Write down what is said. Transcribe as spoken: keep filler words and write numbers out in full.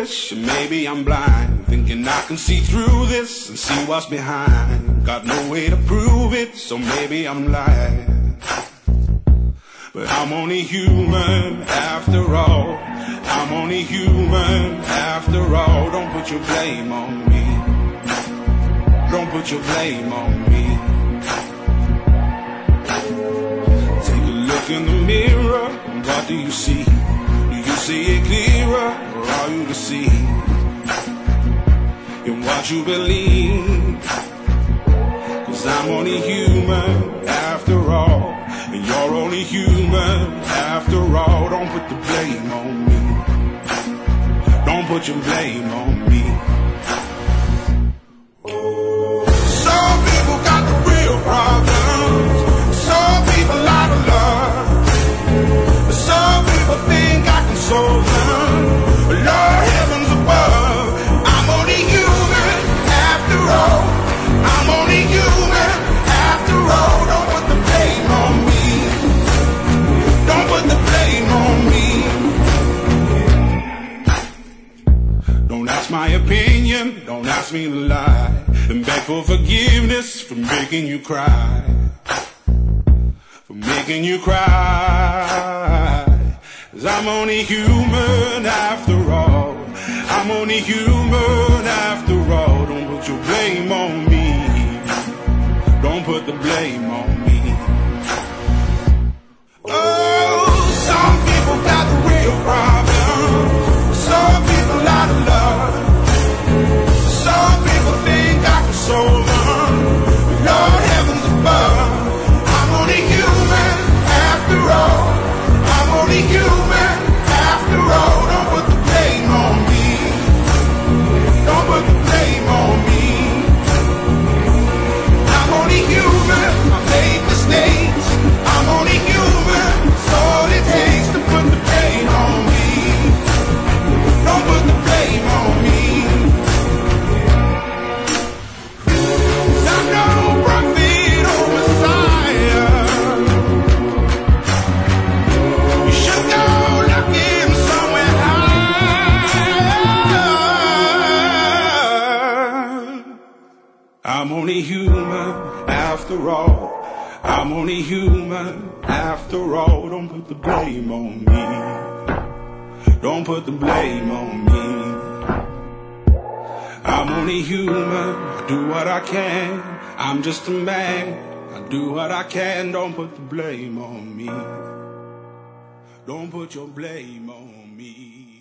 foolish, and maybe I'm blind, thinking I can see through this and see what's behind. Got no way to prove it, so maybe I'm lying. But I'm only human after all. I'm only human after all. Don't put your blame on me. Don't put your blame on me. Take a look in the mirror. What do you see? Do you see it clearer, or are you deceived in what you believe? 'Cause I'm only human after all, and you're only human after all. Don't put the blame on me. Don't put your blame on me. Some people got the real problems. Some people out of love. Some people think I can solve them. Lord, heavens above, I'm only human after all. I'm only human after all. Don't put the blame on me. Don't put the blame on me. Don't ask my opinion, don't ask me to lie, and beg for forgiveness for making you cry, for making you cry. 'Cause I'm only human after all. I'm only human after all. Don't put your blame on me. Don't put the blame on me. Oh, some people got the real problem. Some people out of love. Some people think I can solve them. Lord, heavens above, I'm only human after all. I'm only human after all. Don't put the blame on me. Don't put the blame on me. I'm only human. I made mistakes. I'm only human. It's all it takes to put the blame on me. Don't put the blame on me. 'Cause I'm no prophet or Messiah. You should go looking somewhere high. I'm only human after all. I'm only human after all. Don't put the blame on me. Don't put the blame on me. I'm only human. I do what I can. I'm just a man. I do what I can. Don't put the blame on me. Don't put your blame on me.